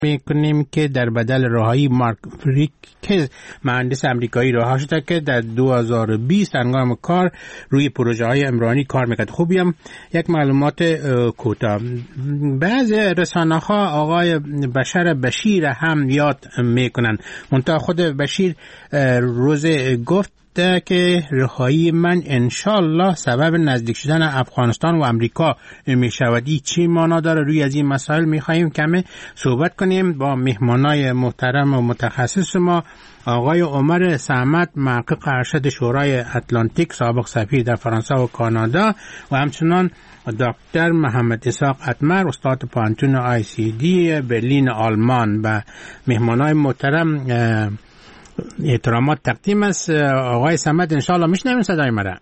میکنیم که در بدل رهایی مارک فریک که مهندس امریکایی رها شده که در 2020 هنگام کار روی پروژه های عمرانی کار میکرد. خوبی هم یک معلومات کوتاه. بعض رسانه ها آقای بشر بشیر هم یاد میکنن، منتها خود بشیر روز گفت که رهایی من انشالله سبب نزدیک شدن افغانستان و امریکا می شود. چی معنا داره؟ روی از این مسائل می خواهیم کمی صحبت کنیم با مهمانای محترم و متخصص ما، آقای عمر صمد، محقق ارشد شورای اتلانتیک، سابق سفیر در فرانسه و کانادا، و همچنان دکتر محمد اسحاق اتمر، استاد پانتون ICD برلین آلمان. و مهمانای محترم احترامات تقدیم است. آقای صمد انشاءالله میشنوین صدای مرا؟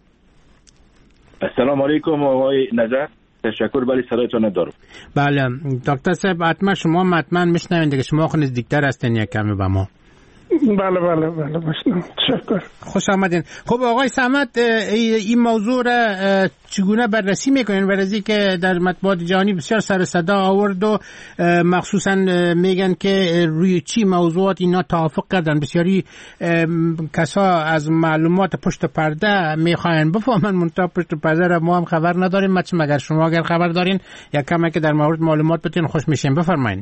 السلام علیکم آقای نظر، تشکر. ولی صدایتون ندارم. بله دکتر صاحب حتما شما حتما میشنوین دیگه، شما خود نزدیکتر هستین یک کمی با ما. بله باشم. تشکر. خوش آمدین. خب آقای صمد، این موضوع را چگونه بررسی میکنین؟ بررسی که در مطبوعات جهانی بسیار سر صدا آورد و مخصوصا میگن که روی چی موضوعات اینا توافق کردن. بسیاری کسا از معلومات پشت پرده میخواین بفهمن، منتها پشت پرده را ما هم خبر نداریم. مگر شما اگر خبر دارین یا کمی که در مورد معلومات بتین خوش میشیم. بفرمایید.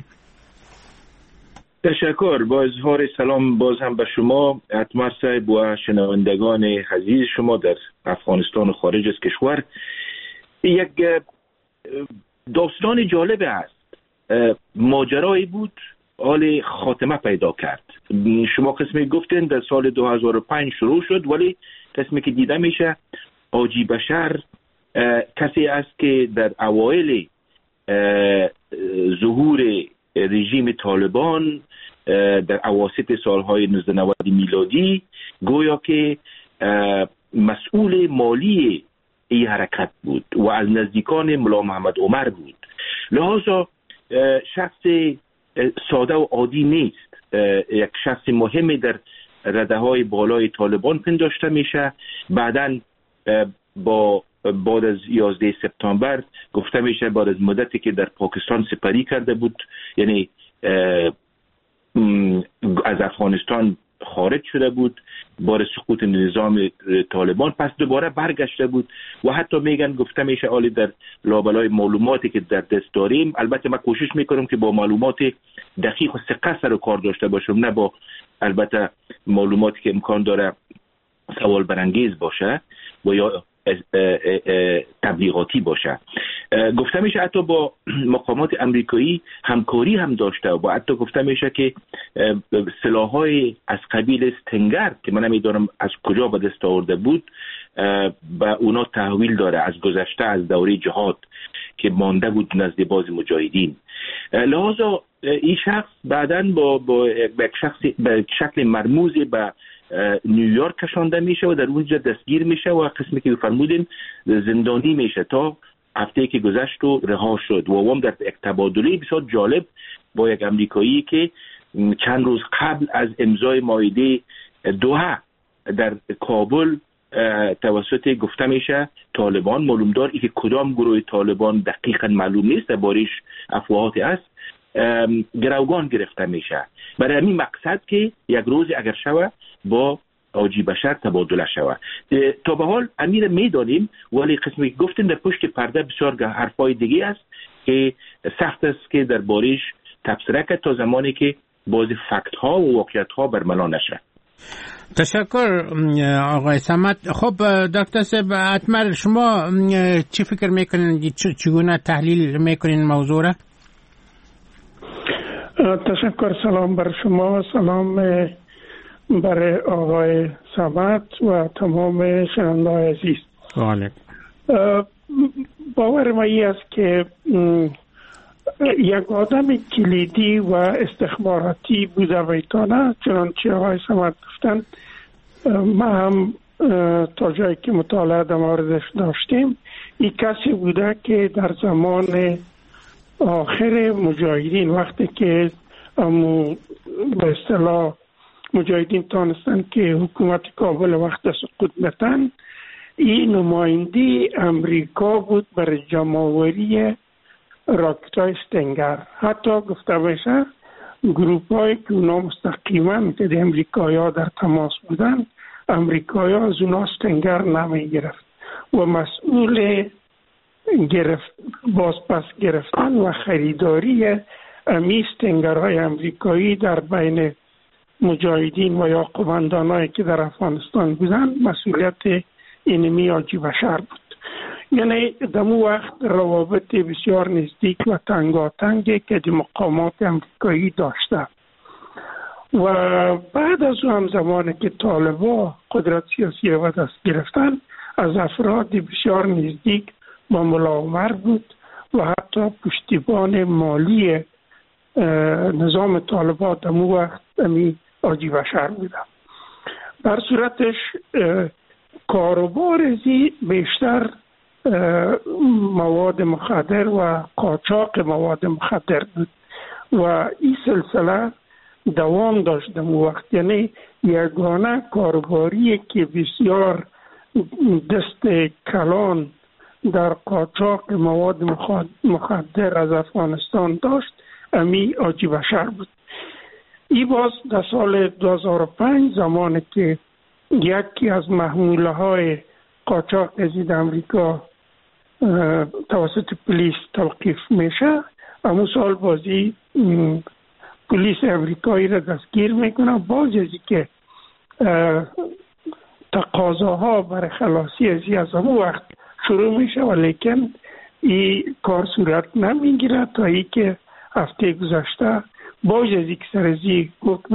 تشکر. با اظهار سلام باز هم به شما اتمر صاحب و شنوندگان عزیز شما در افغانستان و خارج از کشور. یک داستان جالب است. ماجرایی بود حال خاتمه پیدا کرد. شما قسمی گفتین در سال 2005 شروع شد، ولی قسمی که دیده میشه حاجی بشر کسی است که در اوایل ظهور رژیم طالبان در اواسط سالهای 1990 میلادی گویا که مسئول مالی این حرکت بود و از نزدیکان ملا محمد عمر بود. لحاظا شخص ساده و عادی نیست، یک شخص مهمی در رده های بالای طالبان پنداشته میشه. بعداً بعد از 11 سپتامبر گفته میشه بعد از مدتی که در پاکستان سپری کرده بود، یعنی از افغانستان خارج شده بود بار سقوط نظام طالبان، پس دوباره برگشته بود. و حتی میگن گفته میشه آلی در لابلای معلوماتی که در دست داریم، البته من کوشش میکنم که با معلومات دقیق و ثقه سر و کار داشته باشم، نه با البته معلوماتی که امکان داره سوال برانگیز باشه و یا تبلیغاتی باشه. گفته میشه حتی با مقامات امریکایی همکاری هم داشته و حتی گفته میشه که سلاح‌های از قبیل استنگر که من نمیدونم از کجا به دست آورده بود به اونا تحویل داره از گذشته، از دوره جهاد که مانده بود نزد باز مجاهدین. لحاظا این شخص بعداً با شکل مرموز به نیویورک کشانده میشه و در اونجا دستگیر میشه و قسمی که فرمودین زندانی میشه تا هفته که گذشت و رها شد. و هم در یک تبادله بسیار جالب با یک امریکایی که چند روز قبل از امضای معاهده دوحه در کابل توسط گفته میشه طالبان، معلومدار ای که کدام گروه طالبان دقیقا معلوم نیست، باریش افواهات است، گروگان گرفته میشه برای همین مقصد که یک روز اگر شوه با حاجی بشر تبادله شوه. تا به حال امیر میدانیم، ولی قسمی که گفتیم در پشت پرده بسیار حرفای دیگه است که سخت است که در باریش تبصره کرد تا زمانی که باز فکت ها و واقعیت ها برملا نشه. تشکر آقای صمد. خب دکتر صاحب اتمر، شما چی فکر میکنین، چگونه تحلیل میکنین موضوع را؟ تشکر. سلام بر شما، سلام برای آقای صمد و تمام شنونده‌های عزیز. بله. باور ما این است که یک آدم کلیدی و استخباراتی بوده ویتانه، چنانچه آقای صمد گفتن. ما هم تا جایی که مطالعه در موردش داشتیم، این کسی بوده که در زمان آخر مجاهدین، وقتی که به اصطلاح مجاهدین تانستن که حکومت کابل وقت سقوط نتن، این نماینده امریکا بود برای جمع‌آوری راکت های استنگر. حتی گفته بشه گروپ هایی که اونا مستقیما که ده امریکایی ها در تماس بودن، امریکایی ها از اونا استنگر نمی گرفت و مسئول بازپس گرفتن و خریداری امی استنگرهای امریکایی در بین مجاهدین و یا قماندانایی که در افغانستان بودن مسئولیت اینمی حاجی بشر بود. یعنی در اون وقت روابط بسیار نزدیک و تنگاتنگی که دی مقامات امریکایی داشته و بعد از اون زمانی که طالبان قدرت سیاسی و دست گرفتن، از افراد بسیار نزدیک با ملا عمر بود و حتی پشتیبان مالی نظام طالبان در اون وقت امی حاجی بشر بودن. در صورتش کاروبار ازی بیشتر مواد مخدر و قاچاق مواد مخدر بود و این سلسله دوام داشت در وقت. یعنی یگانه کاروباری که بسیار دست کلان در قاچاق مواد مخدر از افغانستان داشت امی حاجی بشر بود. این باز در سال 2005 زمانی که یکی از محموله های قاچاق از امریکا توسط پلیس توقیف میشه، همون سال بازی پلیس امریکایی را دستگیر میکنه. باز ازی که تقاضاها برای خلاصی از همون وقت شروع میشه و لیکن این کار صورت نمیگیره تا ای که هفته گذشته باز ازی که سرزی حکم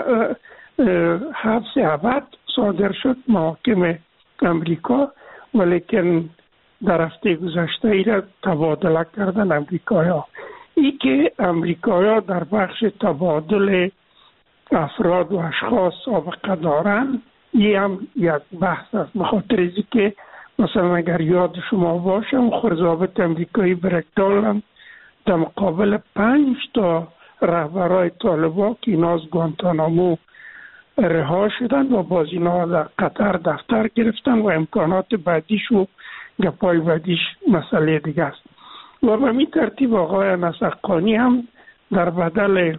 حبس ابد صادر شد محاکم امریکا، ولیکن در هفته گذشته ای را تبادله کردن امریکایی ها. ای که امریکایی ها در بخش تبادل افراد و اشخاص سابقه دارن، این هم یک بحث است. بخاطر ازی که مثلا اگر یاد شما باشه ضابط امریکایی برکدالن در مقابل 5 تا رهبرای طالبان که اینا از گوانتانامو رها شدن و باز اینا در قطر دفتر گرفتن و امکانات بعدیش و گپای بعدیش مسئله دیگه است. و به می ترتیب آقای نسقانی هم در بدل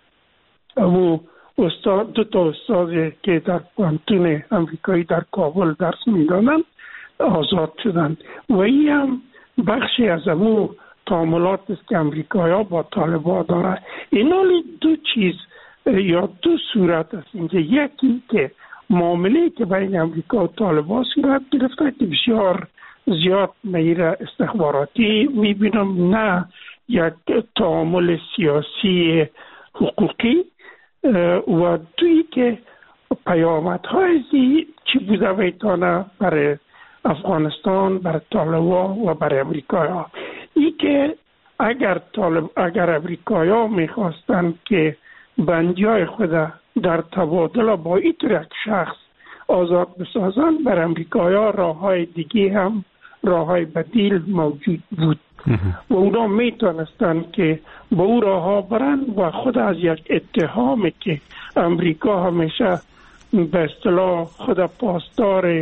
دو تا استاد که در پانتون امریکایی در کابل درس میدانن آزاد شدن و این هم بخشی از امو تعاملات است که امریکایی ها با طالبان داره. اینا دو چیز یا دو صورت است اینجا. یکی که معامله که بین امریکا و طالبان صورت گرفته که بسیار زیاد میره استخباراتی میبینم، نه یک تعامل سیاسی حقوقی، و دوی که پیامدهای چی بوده بیتانه برای افغانستان، برای طالبان و برای امریکایی ها. ای که اگر امریکایی ها میخواستن که بندیای خود در تبادل با این طور یک شخص آزاد بسازن، بر امریکایی ها راه های دیگه هم راه های بدیل موجود بود و اونا میتونستن که با او راه ها برن و خود از یک اتهامی که امریکا همیشه به اصطلاح خود پاسدار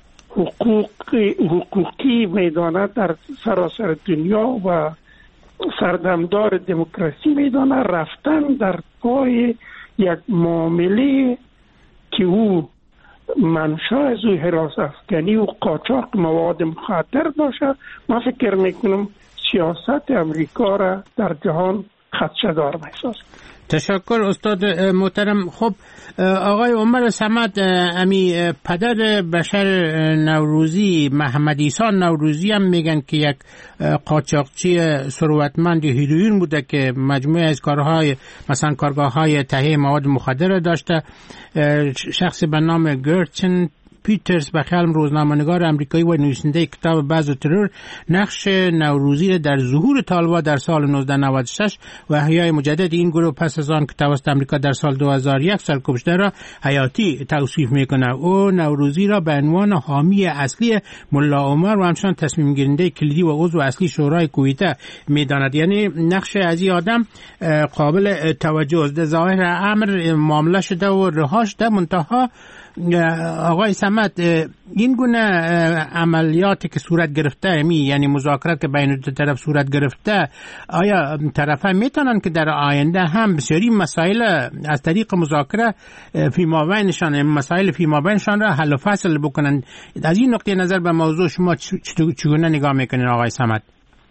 حقوقی میدانه در سراسر دنیا و سردمدار دموکراسی میدانه، رفتن در پای یک معامله که او منشأ از او حراس افکنی و قاچاق مواد مخدر باشه. من فکر میکنم سیاست امریکا را در جهان خدشه‌دار میسازد. تشکر استاد محترم. خب آقای عمر صمد، امی پدر بشر نوروزی محمد عیسی نوروزی هم میگن که یک قاچاقچی ثروتمند هیروئین بوده که مجموعه از کارهای مثلا کارگاه‌های تهیه مواد مخدر داشته. شخصی به نام گرچن پیترز بخیالم روزنامه‌نگار امریکایی و نویسنده کتاب بعض ترور نقش نوروزی در ظهور طالبان در سال 1996 و احیای مجدد این گروه پس از آن که توسط امریکا در سال 2001 سرکوب شده را حیاتی توصیف میکنه. او نوروزی را به عنوان حامی اصلی ملا عمر و همچنان تصمیم گیرنده کلیدی و عضو اصلی شورای کویته میداند. یعنی نقش از این آدم قابل توجه است. ظاهر امر معامله شده و رها شده، منتها آقای صمد، این گونه عملیاتی که صورت گرفته یعنی مذاکرات که بین دو طرف صورت گرفته، آیا طرفین میتونن که در آینده هم بسیاری مسائل از طریق مذاکره فیمابینشان مسائل فیمابینشان را حل و فصل بکنن؟ از این نقطه نظر به موضوع شما چگونه نگاه میکنین آقای صمد؟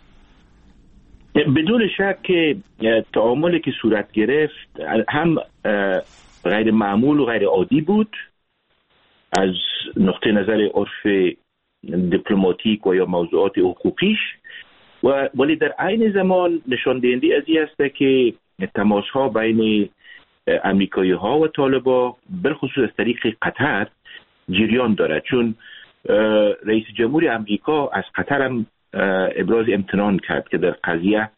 بدون شک که تعاملی که صورت گرفت هم غیر معمول و غیر عادی بود از نقطه نظر عرف دیپلماتیک و یا موضوعات حقوقیش، ولی در عین زمان نشان دهنده از این است که تماس ها بین امریکایی ها و طالبان بالخصوص از طریق قطر جریان دارد، چون رئیس جمهور امریکا از قطر هم ابراز امتنان کرد که در قضیه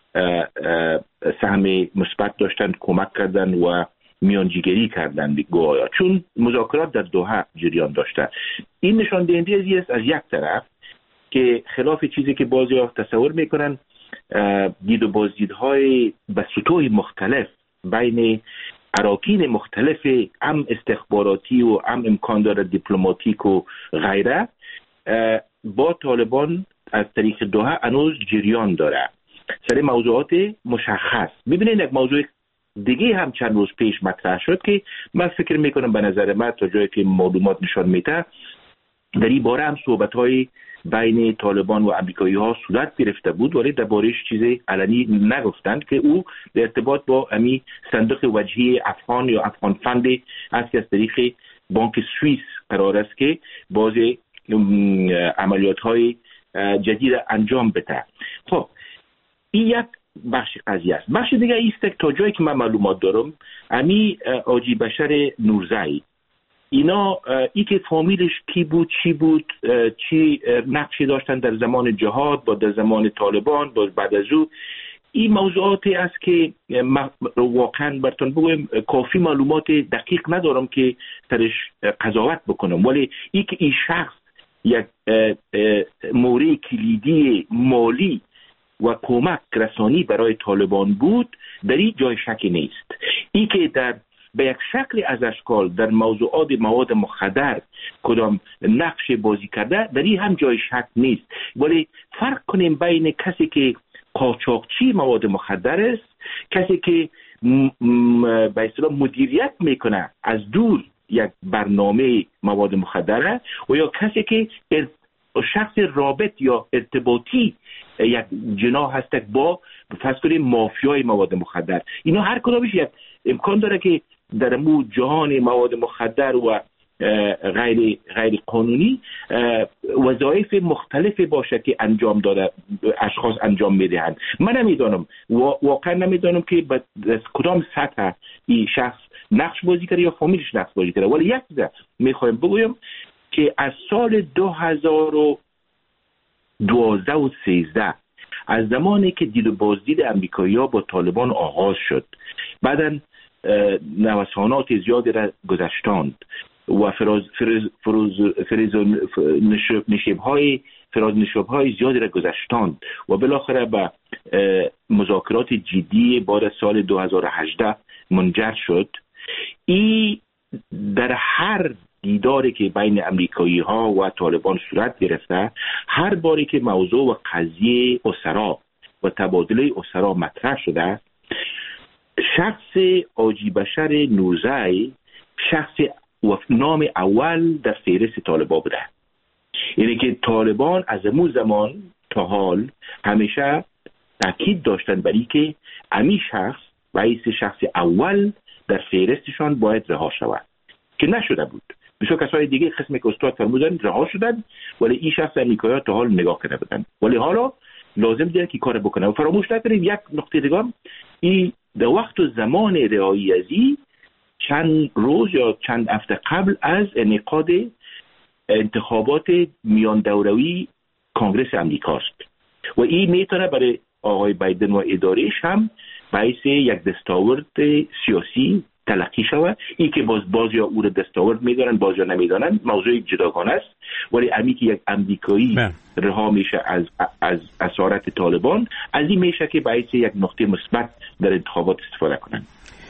سهم مثبت داشتن، کمک کردن و میانجیگری کردن گویا، چون مذاکرات در دوحه جریان داشته. این نشان دهنده است از یک طرف که خلاف چیزی که بعضی‌ها تصور میکنن، دید و بازدیدهای به سطوح مختلف بین اراکین مختلف هم استخباراتی و هم امکان داره دیپلماتیک و غیره با طالبان از طریق دوحه هنوز جریان داره سر موضوعات مشخص. ببینید یک موضوع دیگه هم چند روز پیش مطرح شد که من فکر میکنم به نظر من تا جایی که معلومات نشان میده در این باره هم صحبت‌های بین طالبان و امریکایی ها صورت گرفته بود، ولی درباره‌اش چیز علنی نگفتند که او در ارتباط با امی صندوق وجهی افغان یا افغان فند است که از طریق بانک سوئیس قرار است که باز عملیات‌های جدید انجام بده. خب این یک بخش قضیه است. بخش دیگه است که تا جایی که من معلومات دارم امی حاجی بشر نورزایی اینا ای که فامیلش کی بود، چی بود، چی نقشی داشتن در زمان جهاد با در زمان طالبان با بعد از او، این موضوعاتی است که واقعا براتون بگویم کافی معلومات دقیق ندارم که سرش قضاوت بکنم، ولی ای که این شخص یک مورد کلیدی مالی و کمک رسانی برای طالبان بود در این جای شکی نیست. ای که در به یک شکل از اشکال در موضوعات مواد مخدر کدام نقش بازی کرده در این هم جای شک نیست، ولی فرق کنیم بین کسی که قاچاقچی مواد مخدر است، کسی که به اصطلاح مدیریت میکنه از دور یک برنامه مواد مخدره و یا کسی که شخص رابط یا ارتباطی یک جناح هست با فرض کنیم مافیای مواد مخدر. اینا هر کدامش یک امکان داره که در مو جهان مواد مخدر و غیر قانونی وظایف مختلف باشه که انجام داده اشخاص انجام میدهند. من نمیدانم واقعا نمیدانم که از کدام سطح این شخص نقش بازی کرده یا فامیلش نقش بازی کرده، ولی یک چیز میخوایم بگویم که از سال 2012 و 13 از زمانی که دید و بازدید امریکایی‌ها با طالبان آغاز شد، بعداً نوسانات زیادی را گذشتاند و نشیب‌های زیادی را گذشتاند و بالاخره به مذاکرات جدی بعد از سال 2018 منجر شد. این در هر دیداری که بین امریکایی ها و طالبان صورت گرفته، هر باری که موضوع و قضیه اسرا و تبادله اسرا مطرح شده، شخص حاجی بشر نورزایی شخص و نام اول در فهرست طالبان بوده. یعنی که طالبان از اون زمان تا حال همیشه تاکید داشتن بر اینکه امی شخص باعث شخص اول در فهرستشان باید رها شود که نشده بود. بسیار کسای دیگه قسمی که استاد فرمودن رها شدن، ولی این شخص امریکایی تا حال نگاه کرده بودن، ولی حالا لازم دیگه که کار بکنه. و فراموش نکنیم یک نقطه دیگه، این در وقت و زمان رهایی ازی چند روز یا چند هفته قبل از انعقاد انتخابات میان دوروی کنگره امریکاست و این میتونه برای آقای بایدن و ادارهش هم باعث یک دستاورد سیاسی تلقی شود. این که بعضیا او را دستاورد میدارن بعضیا نمیدانن موضوع جداگانه است، ولی امی که یک امریکایی رها میشه از اسارت طالبان، از این میشه که باعث یک نقطه مثبت در انتخابات استفاده کنن.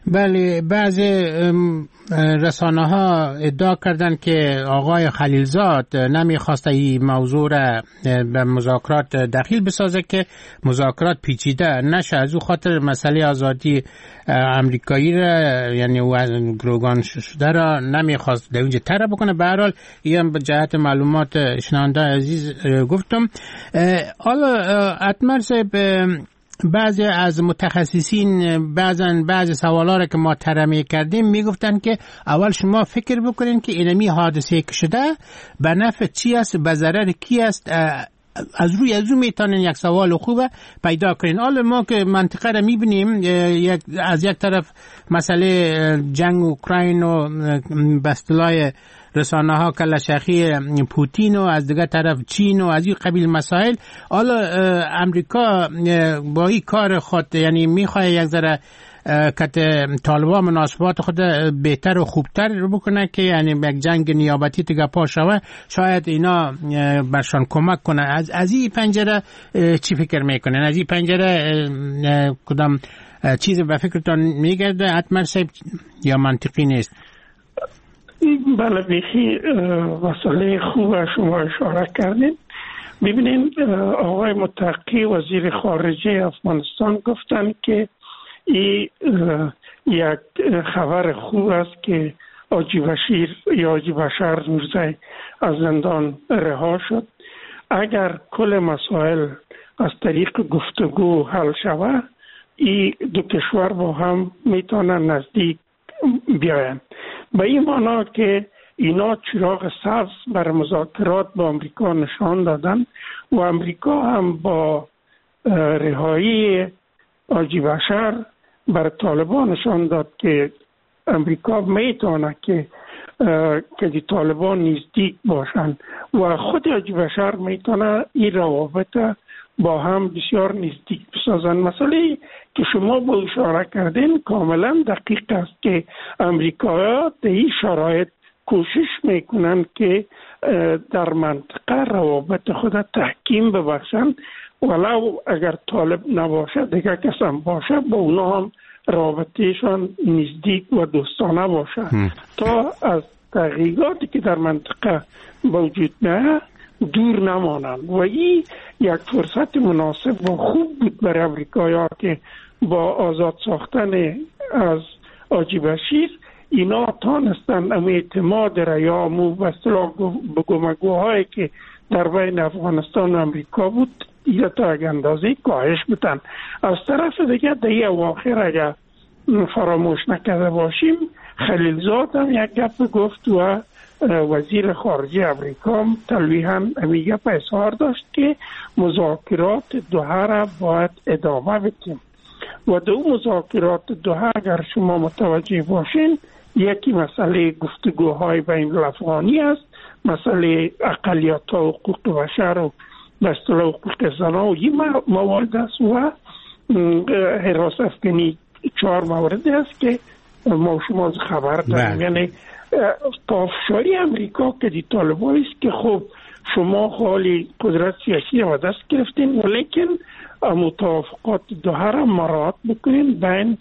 بله، بعضی رسانه ها ادعا کردند که آقای خلیلزاد نمیخواسته این موضوع را به مذاکرات دخیل بسازه که مذاکرات پیچیده نشه، از او خاطر مسئله آزادی امریکایی را یعنی گروگان شده را نمیخواست در اونجا طرح بکنه. به هر حال این به جهت معلومات شنونده عزیز گفتم. حالا اتمر صاحب، بعضی از متخصصین بعضی سوالا را که ما طرح کردیم میگفتن که اول شما فکر بکنین که اینمی حادثه که شده به نفع چی است، به ضرر کی است، از روی از اون میتونین یک سوال خوبه پیدا کنین. حالا ما که منطقه را میبینیم، از یک طرف مسئله جنگ اوکراین و به اصطلاح رسانه ها کلشخی پوتین و از دیگه طرف چین و از این قبیل مسائل. حالا امریکا با این کار خود یعنی میخواه یک ذره که طالبان مناسبات خود بهتر و خوبتر بکنه که یعنی یک جنگ نیابتی دیگه پا شوه، شاید اینا برشان کمک کنه. از این پنجره چی فکر میکنن؟ از این پنجره کدام چیز به فکرتان میگرده اتمر صاحب یا منطقی نیست؟ بله، بیخی مسئله خوب شما اشاره کردید. ببینید، آقای متقی وزیر خارجه افغانستان گفتن که این یک خبر خوب است که حاجی بشار نورزی از زندان رها شد. اگر کل مسائل از طریق گفتگو حل شود، این دو کشور با هم میتونن نزدیک بیاین. به این معنا که اینا چراغ سبز بر مذاکرات با امریکا نشان دادن و امریکا هم با رهایی حاجی بشار بر طالبان نشان داد که امریکا میتونه که دی طالبان نزدیک باشن و خود حاجی بشار میتونه این روابط با هم بسیار نزدیک بسازن. مسئله که شما با اشاره کردین کاملا دقیق است که امریکایی‌ها در این شرایط کوشش میکنن که در منطقه روابط خود تحکیم ببخشن، ولو اگر طالب نباشه دیگه کس هم باشه با اونا هم رابطهشان نزدیک و دوستانه باشه تا از تغییراتی که در منطقه وجود میاد دور نمانند. و این یک فرصت مناسب و خوب بود برای امریکایی‌ها که با آزاد ساختن از حاجی بشیر اینا تانستن اعتماد را یا به اصطلاح گفتگوهایی که در بین افغانستان و امریکا بود اینا تا یک اندازه کاهش بدن. از طرف دیگه در این اواخر اگر فراموش نکرده باشیم، خلیلزاد هم یک گپ گفت و وزیر خارجه امریکا تلویحاً همین گپ اظهار داشت که مذاکرات دوحه را باید ادامه بدیم. و دو مذاکرات دوحه اگر شما متوجه باشین، یکی مسئله گفتگوهای بین الافغانی است، مسئله اقلیت و حقوق بشر و به اصطلاح حقوق زنان و این موارد است و حراست افغانی 4 مورد است که ما شما خبر داریم. یعنی پافشاری امریکا که دی طالبان است که خب شما خالی قدرت سیاسی را دست گرفتین ولیکن متوافقات دوحه را مراعات بکنین، بین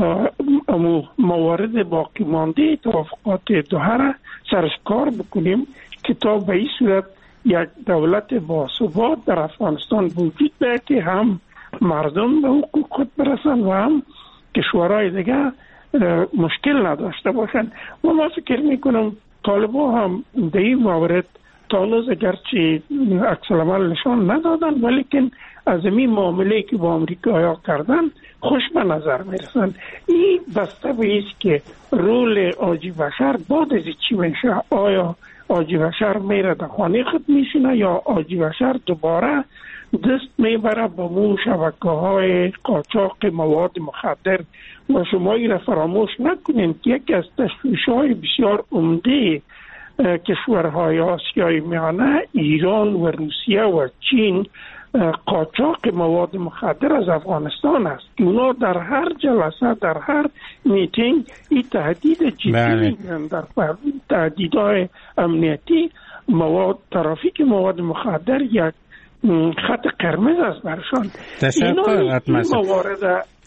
موارد باقی مانده توافقات دوحه را سرش کار بکنیم که تا به این صورت یک دولت باثبات در افغانستان وجود دارد که هم مردم به حقوق خود برسن و هم کشورهای دیگه مشکل نداشته باشند. و ما فکر میکنم طالبان هم در این مورد تانوز اگرچه عکس العمل نشان ندادن ولیکن از این معامله که با امریکا کردن خوش به نظر میرسن. این بسته به ایست که رول حاجی بشار بعد از چی میشه، آیا حاجی بشار میره در خانه خود میشینه یا حاجی بشار دوباره دست میبره با مو شبکه‌های قاچاق مواد مخدر. و شما این را فراموش نکنین که یکی از تشویش‌های بسیار عمده کشورهای آسیای میانه ایران و روسیه و چین قاچاق مواد مخدر از افغانستان است که اونا در هر جلسه در هر میتینگ این تهدید جدی میگن، در تهدیدهای امنیتی ترافیک مواد مخدر یک خط قرمز است برشان. این موارد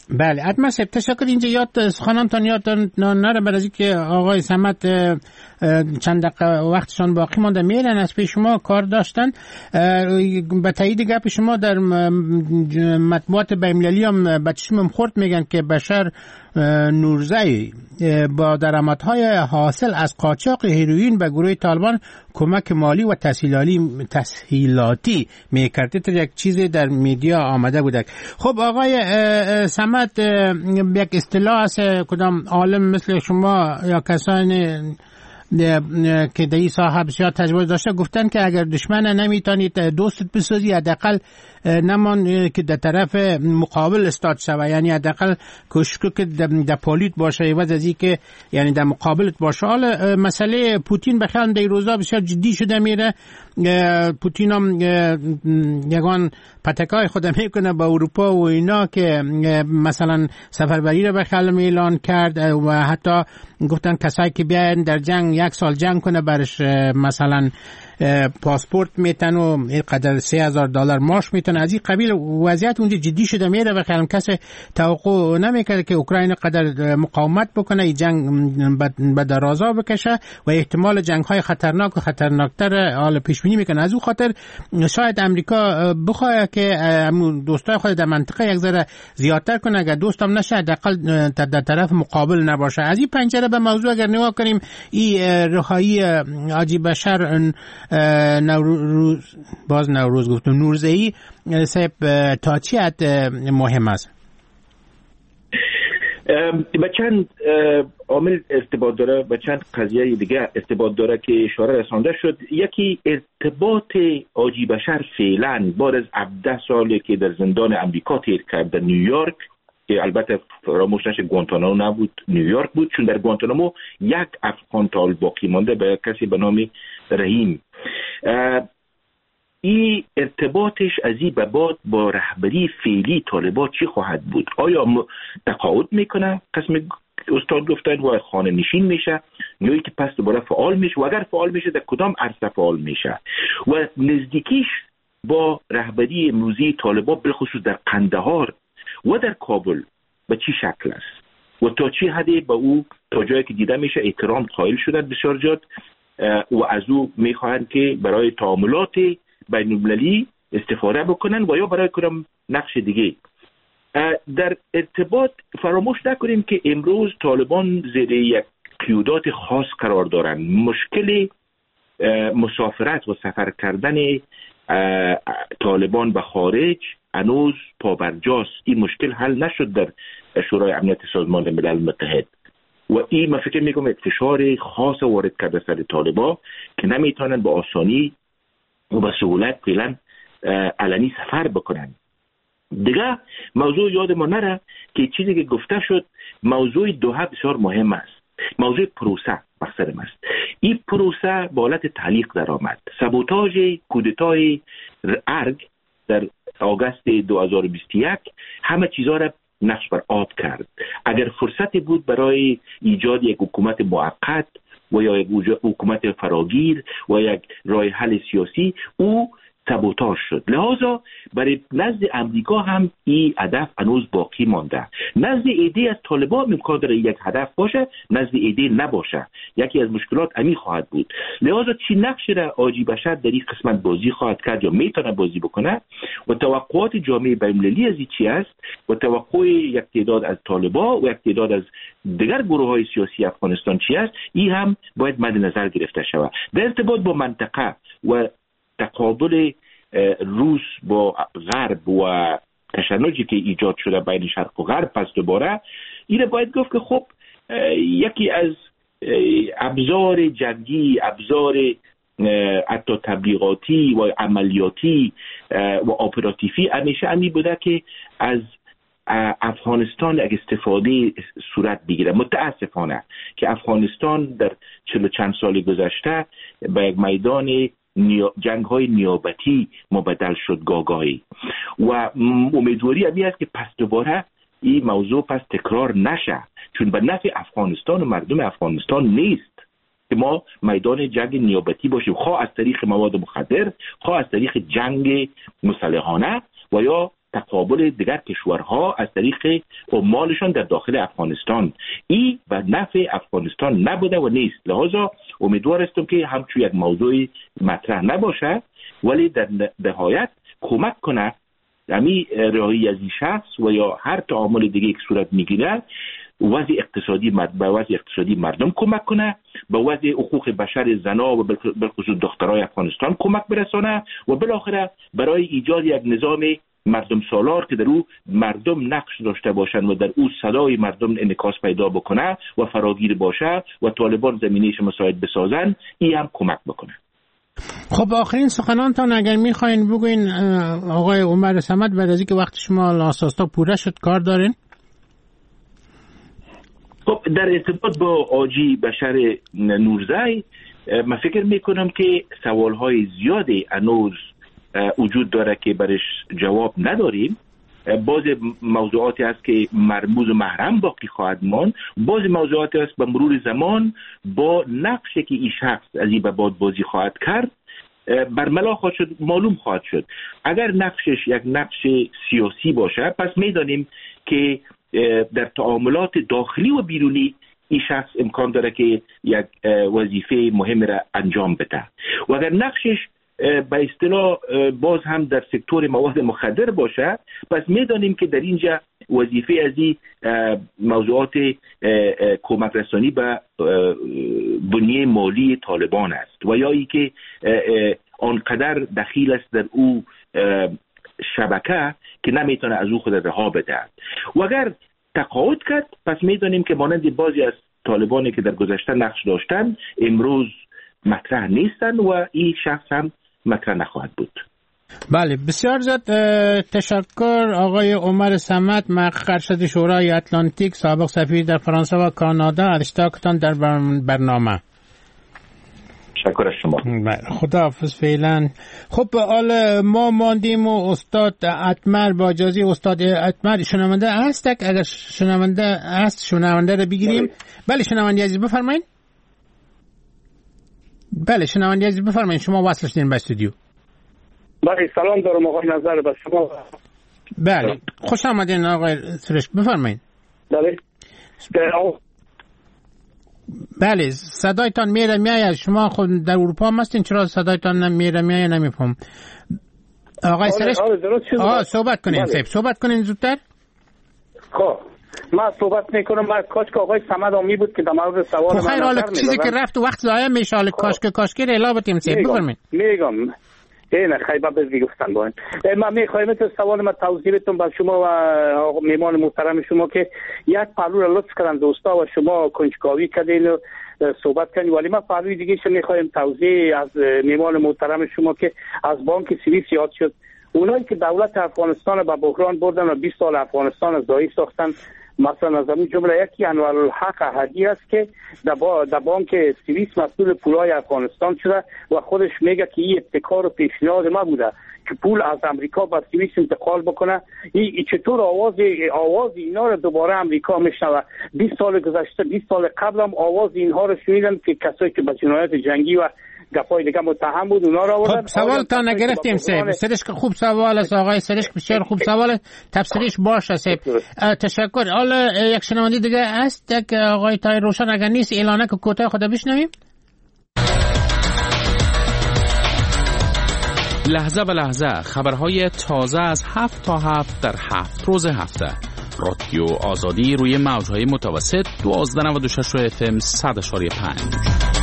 بله حتما تشکر. اینجا یاد سخنانتان یادتان نره برای اینکه آقای صمد چند دقیقه وقتشان باقی مانده میرن از پیش شما کار داشتن. به تایید گپ شما در مطبوعات بین‌المللی هم به چشمم خورد میگن که بشر نورزی با درآمدهای حاصل از قاچاق هیروئین به گروه طالبان کمک مالی و تسهیلاتی میکرده. تا یک چیزی در میدیا آمده بوده. خب آقای صمد، یک اصطلاح است کدام عالم مثل شما یا کسانی که در این ساحه بسیار تجربه داشته گفتن که اگر دشمن نمیتونید دوستت بسازی، حداقل نمان که در طرف مقابل استاد شوه، یعنی حداقل کوشش که در پالیت باشه عوض از این که یعنی در مقابلت باشه. حالا مسئله پوتین بخیال در این روزا بسیار جدی شده میره. پوتین هم یگان پتکای خود میکنه با اروپا و اینا که مثلا سفربری رو بخیال اعلان کرد و حتی گفتن کسایی که بیاین در جنگ 1 سال جنگ کنه برش مثلا پاسپورت میتن و قدر $3,000 معاش میتن. از این قبیل وضعیت اونجا جدی شده میره و خیلی کسی توقع نمیکرده که اوکراین قدر مقاومت بکنه، این جنگ به درازا بکشه و احتمال جنگ های خطرناک و خطرناکتر حال پیش بینی میکنه. از اون خاطر شاید امریکا بخواد که دوستای خود در منطقه یک ذره زیادتر کنه، اگر دوستم نشه حداقل در طرف مقابل نباشه. از این پنجره به موضوع اگر نگاه کنیم، این رهایی حاجی بشر نوروز گفتم نورزی صاحب تا چی حد مهم است؟ به چند عامل ارتباط داره، به چند قضیه دیگه ارتباط داره که اشاره رسانده شد. یکی ارتباط حاجی بشر فعلا بعد از 17 سالی که در زندان امریکا تیر کرد در نیویورک، که البته فراموش نشه گوانتانامو نبود، نیویورک بود، چون در گوانتانامو یک افغان طالب باقی مانده به کسی به نام رحیم. این ارتباطش از این به بعد با رهبری فعلی طالبان چی خواهد بود؟ آیا تقاعد میکنه قسم استاد گفتن و خانه نشین میشه، یا که پس دوباره فعال میشه؟ و اگر فعال میشه در کدام عرصه فعال میشه؟ و نزدیکیش با رهبری امروزی طالبان بالخصوص در قندهار و در کابل به چی شکل است و تا چی حدی به او تا جایی که دیده میشه احترام قائل شدن بسیار زیاد و از او میخواهند که برای تعاملات بین المللی استفاده بکنن و یا برای کدام نقش دیگه. در ارتباط فراموش نکنیم که امروز طالبان زیر یک قیودات خاص قرار دارن. مشکل مسافرت و سفر کردن طالبان به خارج هنوز پابرجاست. این مشکل حل نشد در شورای امنیت سازمان ملل متحد و این من فکر میکنم فشار خاص وارد کرده سر طالبان که نمیتونن با آسانی و با سهولت فعلا علنی سفر بکنن. دیگه موضوع یاد ما نره که چیزی که گفته شد، موضوع دوحه بسیار مهم است. موضوع پروسه مقصد است. این پروسه با حالت تعلیق در آمد. سابوتاژ کودتای ارگ در آگوست 2021 همه چیزها را نقش بر آب کرد. اگر فرصتی بود برای ایجاد یک حکومت موقت و یا یک حکومت فراگیر و یک راه حل سیاسی، او سابوتاژ شد. لذا برای نزد امریکا هم این هدف هنوز باقی مانده. نزد ایده از طالبان امکان داره یک هدف باشه، نزد ایده نباشه. یکی از مشکلات امی خواهد بود. لذا چی نقش را حاجی بشر در این قسمت بازی خواهد کرد یا میتونه بازی بکنه و توقعات جامعه بین‌المللی از این چی است و توقع یک تعداد از طالبان و یک تعداد از دیگر گروه‌های سیاسی افغانستان چی است، این هم باید مد نظر گرفته شود. در ارتباط با منطقه و تقابل روس با غرب و تشنجی که ایجاد شده بین شرق و غرب پس دوباره اینه باید گفت که خب یکی از ابزار جنگی، ابزار حتی تبلیغاتی و عملیاتی و اپراتیفی همیشه امی بوده که از افغانستان یک استفاده صورت بگیره. متاسفانه که افغانستان در 40 چند سال گذشته به یک میدان جنگ های نیابتی مبدل شد گاگاهی و امیدواری همی است که پس دوباره این موضوع پس تکرار نشه، چون به نفع افغانستان و مردم افغانستان نیست که ما میدان جنگ نیابتی باشیم، خواه از طریق مواد مخدر، خواه از طریق جنگ مسلحانه و یا تقابل دیگر کشورها از طریق عمالشان در داخل افغانستان. این به نفع افغانستان نبوده و نیست. لذا امیدوار هستم که همچون یک موضوع مطرح نباشه، ولی در نهایت کمک کنه همین رهایی از این شخص و یا هر تعامل دیگه که صورت میگیره وضع اقتصادی مردم کمک کنه، به وضع حقوق بشر زنا و بالخصوص دخترای افغانستان کمک برسانه و بالاخره برای ایجاد یک نظام مردم سالار که در او مردم نقش داشته باشند و در او صدای مردم انعکاس پیدا بکنه و فراگیر باشه و طالبان زمینه‌اش مساعد بسازن، این هم کمک بکنه. خب آخرین سخنانتان اگر میخواین بگوین آقای عمر صمد، بعد از اینکه وقت شما لاساستا پوره شد کار دارین؟ خب در ارتباط با آجی بشر نورزی من فکر میکنم که سوالهای زیادی هنوز وجود داره که برش جواب نداریم. بعض موضوعاتی هست که مرموز و محرم باقی خواهد ماند، بعض موضوعاتی هست به مرور زمان با نقشی که این شخص از این به بعد بازی خواهد کرد برملا خواهد شد، معلوم خواهد شد. اگر نقشش یک نقش سیاسی باشه پس میدانیم که در تعاملات داخلی و بیرونی این شخص امکان داره که یک وظیفه مهم را انجام بده. و اگر نقشش به اصطلاح باز هم در سکتور مواد مخدر باشه پس میدانیم که در اینجا وظیفه از این موضوعات کمک رسانی به بنیه مالی طالبان است و یا ای که آنقدر دخیل است در او شبکه که نمیتونه از او خود رها بده. و اگر تقاعد کرد پس میدانیم که مانند بعضی از طالبانی که در گذشته نقش داشتن امروز مطرح نیستن و این شخص هم مطرح نخواهد بود. بله، بسیار زیاد تشکر آقای عمر صمد، مقر ارشد شورای اتلانتیک، سابق سفیر در فرانسه و کانادا، از اشتراکتان در برنامه. تشکر از شما. خداحافظ فعلا. خب حالا ما ماندیم و استاد اتمر، با اجازه استاد اتمر شنونده هست، اگر شنونده هست شنونده رو بگیریم. بله شنونده عزیز بفرمایید. بله شنونده عزیز بفرمایید، شما وصل شدین به استودیو. بله سلام دارم آقای نظر به شما. بله خوش آمدین آقای سرشک، بفرمایید. بله صدایتان میره میاد، شما خود در اروپا هستین، چرا صدایتان میره میاد نمیفهم. آقای سرشک صحبت کنین. بله. صحبت کنین زودتر. خب من صحبت میکنم. من کاش که آقای صمد آمی بود که در مورد سوال من خیر، حالا چیزی که رفت وقت ضایع میشه، حالا کاش که الا بتیم سه بفرمایید. میگم نه خیلی بزرگی گفتن باید. من میخوایم تو سوال من توضیح بدم به شما و میمان محترم شما که یک پهلو را لطف کردن دوستا و شما کنجکاوی کردین و صحبت کردین، ولی من پهلوی دیگه شو میخوایم توضیح از میمان محترم شما که از بانک سوئیس یاد شد. اونایی که دولت افغانستان به بحران بردن و 20 سال افغانستان از ضعیف ساختن، مثلا از همین جمله یکی انوارالحق احدی است که در بانک سوئیس مسئول پولای افغانستان شده و خودش میگه که این ابتکار و پیشنهاد ما بوده که پول از امریکا به سوئیس انتقال بکنه. این چطور آواز اینا رو دوباره امریکا میشنوه؟ 20 سال گذشته، 20 سال قبل هم آواز اینها رو شنیدن که کسایی که به جنایت جنگی و گپای دیگه متهم بود اونا را آوردن. خب سوال تا نگرفتیم سیب سرشک، خوب سوال است آقای سرشک، بسیار خوب سوال، تفسیرش باشه سیب. تشکر. حالا یک شنونده دیگه است که آقای تای روشن اگر نیست اعلانه که کوتاه خدا بشنویم. لحظه به لحظه خبرهای تازه از 7 تا 7 در 7 روز هفته. رادیو آزادی روی موجهای متوسط 1296 FM 100.5.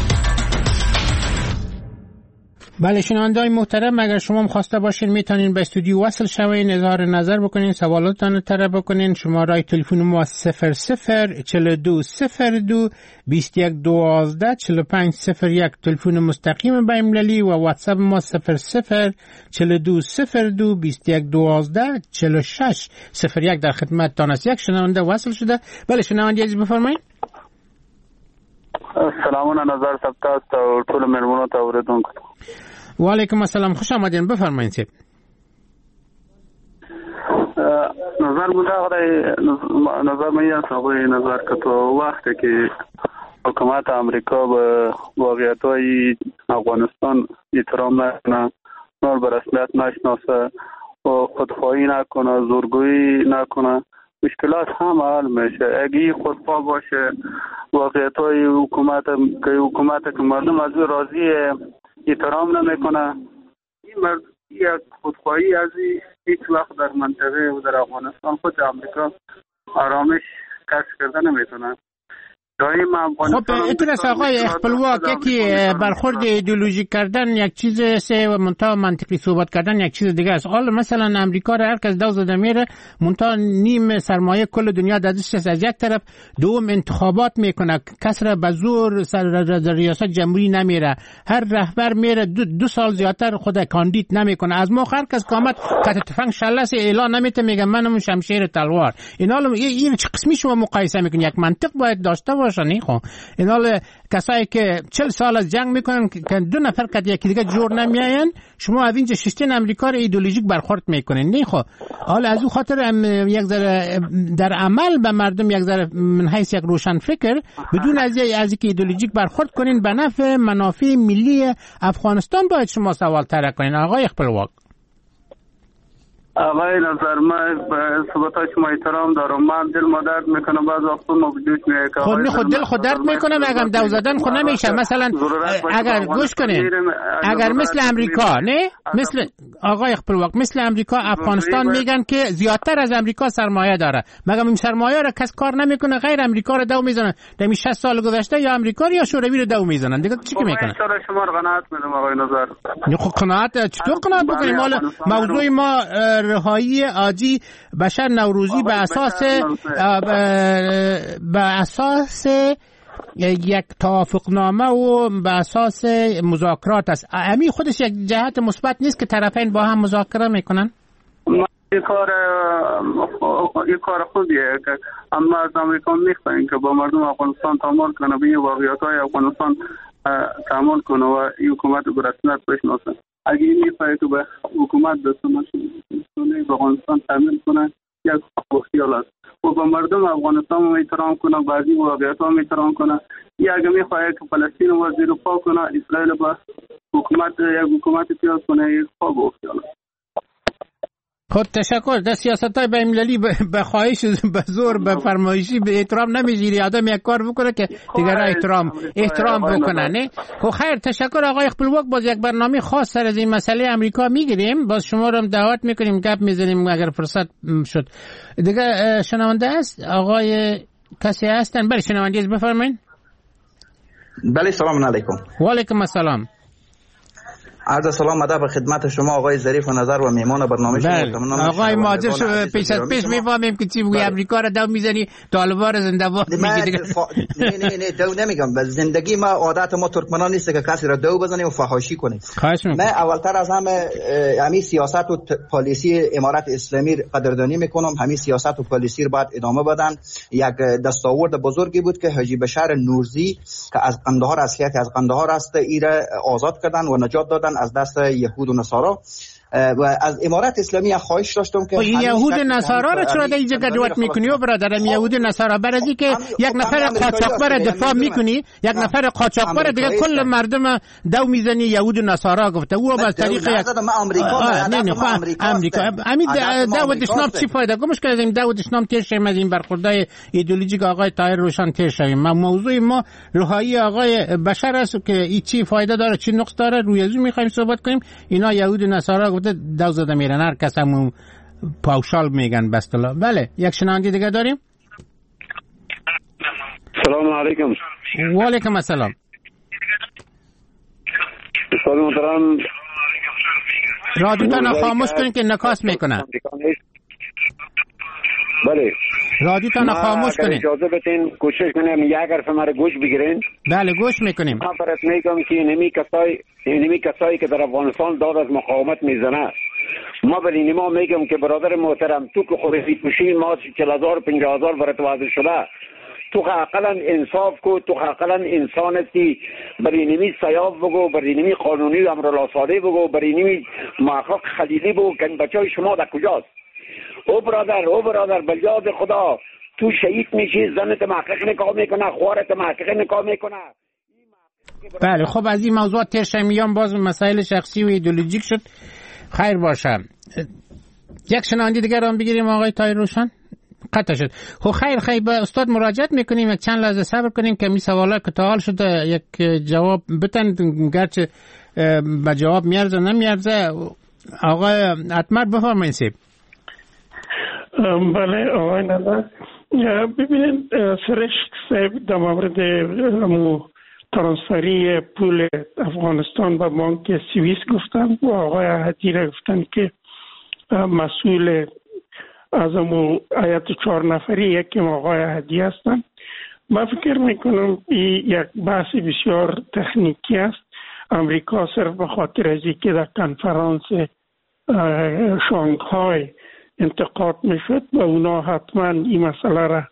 بله شنونده‌های محترم، اگر شما خواسته باشین میتونین به استودیو وصل شوین، اظهار نظر بکنین، سوالاتتان رو طرح بکنین. شماره تلفن ما 004202 2112 4501 تلفن مستقیم بین المللی و واتساپ ما 004202 2112 4601 در خدمتتان است. یک شنونده وصل شده. بله شنونده عزیز بفرمایید. سلامونه نظر ثبت است او ټول مېرمنو ته اوریدونکو. و علیکم السلام، خوش آمدین، بفرمایید. نظر نظر مې صاحب نظر کته وخت کې حکومت امریکا به واقعیت‌های افغانستان احترام نه نور به رسمیت نشناسه خودخواهی نکنه، زورگویی نکنه، مشکلات هم حل میشه. اگه خودخواه باشه واقعیت های حکومت که مردم از او راضی احترام نمیکنه، این یک خودخواهی از هیچ وقت در منطقه و در افغانستان خود امریکا آرامش کسب کرده نمیتونه. خب اترس آقای اخپلواک، یکی برخورد ایدئولوژیک کردن یک چیز سه و منتها منطقی صحبت کردن یک چیز دیگه است. حالا مثلا امریکا را هر کس دو زده میره، منتها نیم سرمایه کل دنیا دستش است. از یک طرف دوم انتخابات میکنه، کس را به زور سر ریاست جمهوری نمیره، هر رهبر میره 2 سال زیادتر خود کاندید نمیکنه. از ما هر کس قامت کت تفنگ شلس اعلان نمیته، میگه منم شمشیر تلوار. اینا این چه قسمی شما مقایسه میکنید؟ یک منطق باید داشته باشه. خب اینا کسایی که 40 سال از جنگ میکنن که 2 نفر که یکی دیگه جور نمیاین، شما از اینجا ششتین امریکا رو ایدئولوژیک برخورد میکنین. نه خب حالا از اون خاطر یک ذره در عمل به مردم یک ذره من حیث یک روشن فکر بدون از اینکه ایدئولوژیک برخورد کنین به نفع منافع ملی افغانستان باید شما سوال طرح کنین. آقای اخپلواک. آقای نظر، من به صحبت شما احترام دارم. من دل ما درد میکنه بعض وقتا ما وجود میاد که خود دل خود درد میکنه، اگه دو زدن خود نمیشه. مثلا اگر گوش کنین، اگر مثل امریکا، نه مثل آقای اخپلواک، مثل امریکا افغانستان میگن که زیادتر از امریکا سرمایه داره، مگر این سرمایه را کس کار نمیکنه غیر امریکا رو دو میزنن. در 60 سال گذشته یا امریکا یا شوروی رو دو میزنن دیگه. چی میکنن؟ ان شاء الله شما رو قناعت میدم آقای نظر. خب قناعت چطور قناعت بکنیم؟ موضوع ما رهایی آجی بشر نوروزی به اساس یک توافقنامه و به اساس مذاکرات است. امی خودش یک جهت مثبت نیست که طرفین با هم مذاکره میکنن؟ این کار خوبیه که اما از امریکا میخواین که با مردم افغانستان تعامل کنه، به واقعیت‌های افغانستان تعامل کنه و این حکومت رو به رسمیت بشناسه. اگه این میخواه که به حکومت دستمش به افغانستان تعمیل کنه، یک خیال است و به مردم افغانستان احترام کنه، بعضی واقعیت ها احترام کنه. یا اگه میخواه که فلسطین رو زیر پا کنه، اسرائیل با یک حکومت پیاز کنه، یک خواب و خیال است. خود تشکر. در سیاست های بین‌المللی به خواهش به زور به فرمایشی به احترام نمیگیری. آدم یک کار بکنه که دیگران احترام بکنن. نه خب خیر، تشکر آقای اخپلواک. باز یک برنامه خاص سر از این مسئله امریکا میگیریم، باز شما رو هم دعوت میکنیم گپ میزنیم اگر فرصت شد. دیگه شنونده است آقای کسی هستن؟ بله شنونده است، بفرمایید. بله سلام علیکم. و علیکم السلام. عرض سلام ادب به خدمت شما آقای ظریف و نظر و میهمان برنامه شما. آقای ماجر پیش از پیش میفهمیم که چی بگی. امریکا را دو میزنی، طالبان زنده باد میگی. نه دو نمیگم. به زندگی ما عادت ما ترکمنان نیست که کسی را دو بزنیم و فحاشی کنیم. من اولتر از همه همین سیاست و پالیسی امارت اسلامی قدردانی میکنم. همین سیاست و پالیسی رو باید ادامه بدن. یک دستاورد بزرگی بود که حاجی بشار نورزی که از قندهار اصلیت از قندهار است ایره آزاد کردن و نجات دادن از دست یهود و نصارا. و از امارت اسلامی خواهش داشتم که این یهود نصارا را چرا در اینجا گدوات میکنی و برادرم؟ یهود نصارا برای که یک نفر قاچاقبر دفاع میکنی، یک نفر قاچاقبر دیگه کل مردم دو میزنی یهود نصارا گفته او از طریق یک امریکا. همین داود شنام چی فایده؟ گمش کردیم داود شنام تیر شیم از این برخوردهای ایدئولوژیک آقای طاهر روشن تیر شویم. موضوع ما رهایی آقای بشر است که این چی فایده داره، چی نقص داره، روی ازو میخوایم صحبت کنیم. اینا یهود نصارا دو زده میرن، هر کس همون پاوشال میگن بستلا. بله یک شنونده دیگه داریم. سلام علیکم. و علیکم السلام. سلام محترم. رادیوتان خاموش کنین که نکاس میکنن. بله رادیوتان خاموش کنین. اجازه بدین کوشش کنیم یک حرف مرا گوش بگیرین. بله گوش میکنیم. من برات میگم که اینمی کسایی که در افغانستان داد از مقاومت میزنه، ما به اینما میگم که برادر محترم، تو که خودی پوشی ما 40,000 50,000 برات واضح شده، تو حقاً انصاف کو، تو حقاً انسانیتی بر اینمی سیاف بگو، بر اینمی قانونی و امرالله صالح بگو، بر اینمی محقق خلیلی بگو که بچهای شما در کجاست. او برادر بلیاد خدا، تو شهید میشی، زنت محقق نکاح میکنه، خوارت محقق نکاح میکنه. بله خب از این موضوعات تیر شمیان باز مسائل شخصی و ایدئولوژیک شد. خیر باشه. یک شنونده دیگر هم بگیریم آقای طاهر روشن. قطع شد. خب خیر به استاد مراجعت میکنیم، یک چند لحظه صبر کنیم که می سوالا که تا حال شده یک جواب بتن، گرچه به جواب میارزه نمیارزه. آقای اتمر بفرمایید. بله آقای نظر، ببینید سرشک صاحب در مورد ترانسفری پول افغانستان به بانک سوئیس گفتن و آقای احدی گفتن که مسئول از امو آیت 4 نفری یکی آقای احدی هستن. من فکر میکنم این یک بحث بسیار تکنیکی است. امریکا صرف به خاطر از اینکه در کنفرانس شانگهای انتقاد میشد و اونا حتما این مسئله را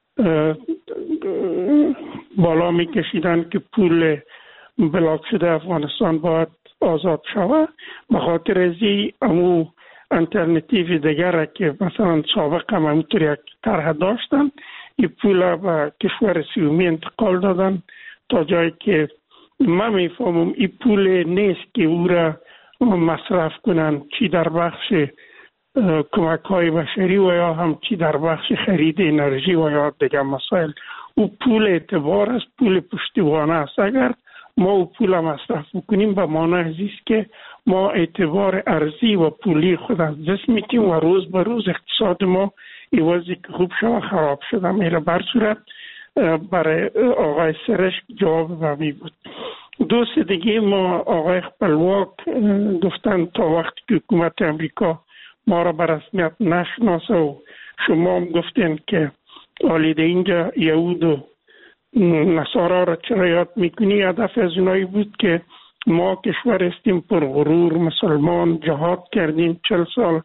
بالا میکشیدن که پول بلاک شده افغانستان باید آزاد شود. به خاطر از امو الٹرناتیو دیگر که مثلا سابق هم همونطور یک طرح داشتن، این پول به کشور سومی انتقال دادن تا جایی که من میفهمم این پول نیست که او را مصرف کنن، چی در بخش کمک های بشری و یا هم چی در بخش خرید انرژی و یا دیگر مسائل. او پول اعتبار است، پول پشتیبانه است. اگر ما او پول مصرف بکنیم به معنی است که ما اعتبار ارزی و پولی خود از دست میدیم و روز به روز اقتصاد ما ایوازی که خوب شد خراب شده میره. بر صورت برای آقای سرشک جواب بمی بود. دوست دیگه ما آقای خپلواک گفتن تا وقتی که حکومت امریکا ما را به رسمیت نشناسه و شما هم گفتین که آلیده اینجا یهود و نصارا را چرا یاد میکنی. هدف از اونایی بود که ما کشور استیم پر غرور، مسلمان، جهاد کردیم 40 سال.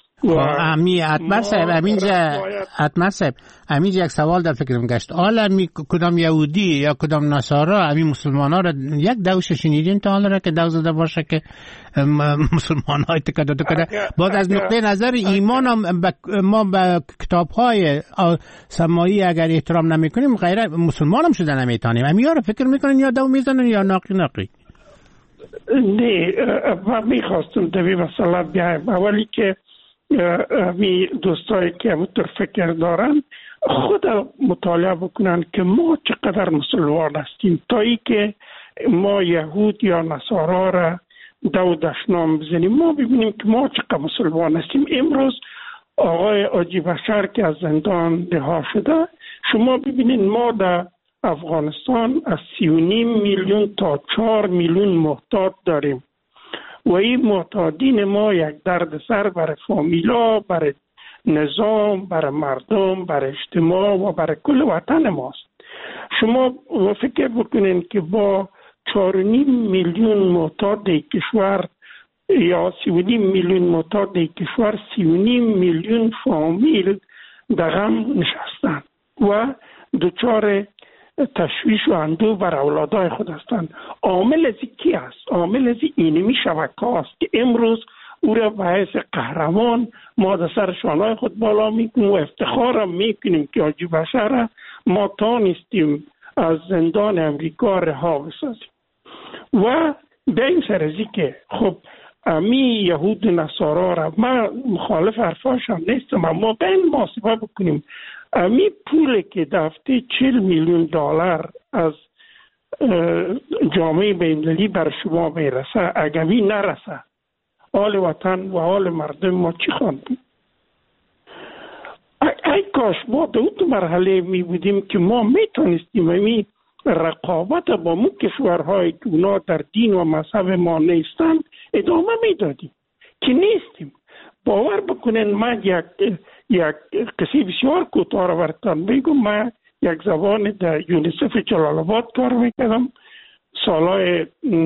اتمر صاحب همینجا یک سوال در فکرم گشت. حالا کدام یهودی یا کدام نصارا همین مسلمان ها را یک دوش شنیدین تا حالا را که دو زده باشه که مسلمان های تکده بعد از نقطه نظر ایمان هم ما به کتاب های سمایی اگر احترام نمی کنیم غیر مسلمان هم شده نمیتانیم. همین ها را فکر میکنین یا دو میزنن یا ناقی؟ نه، من میخواستم دوی مسئله بیایم. اولی که می دوستایی که همونطور فکر دارن خود مطالعه بکنن که ما چقدر مسلمان هستیم تا ای که ما یهود یا نصارا را دو دشنام بزنیم. ما ببینیم که ما چقدر مسلمان هستیم. امروز آقای حاجی بشر که از زندان رها شده، شما ببینید ما در افغانستان از 3.5 میلیون تا 4 میلیون محتاج داریم و این محتاجین ما یک درد سر برای فامیلا، برای نظام، برای مردم، برای اجتماع و برای کل وطن ماست. شما فکر بکنین که با 4.5 میلیون محتاج کشور یا 3.5 میلیون محتاج کشور 3.5 میلیون فامیل در غم نشستن و دچار تشویش و اندوه بر اولادای خود هستند. عامل از کی است؟ عامل از اینمی شبکه است که امروز او را به حیث قهرمان ما در سر شانهای خود بالا میکنیم و افتخار میکنیم که حاجی بشر ما تانستیم از زندان امریکا رها بسازیم. و به این سرزی که خب امی یهود نصارا را من مخالف حرفاشم نیستم، اما به این محاسبه بکنیم امی پول که دفته 40 میلیون دلار از جامعه بین‌المللی بر شما میرسه، اگمی نرسه حال وطن و حال مردم ما چی خواندیم؟ ای کاش ما به اون مرحله می بودیم که ما میتونستیم امی رقابت با مو کشورهایی که اونا در دین و مذهب ما نیستن ادامه میدادیم که نیستیم. باور بکنین من یک قصه بسیار کوتاه را براتون بگم. من یک زبان در یونیسف جلال آباد کار میکردم سالهای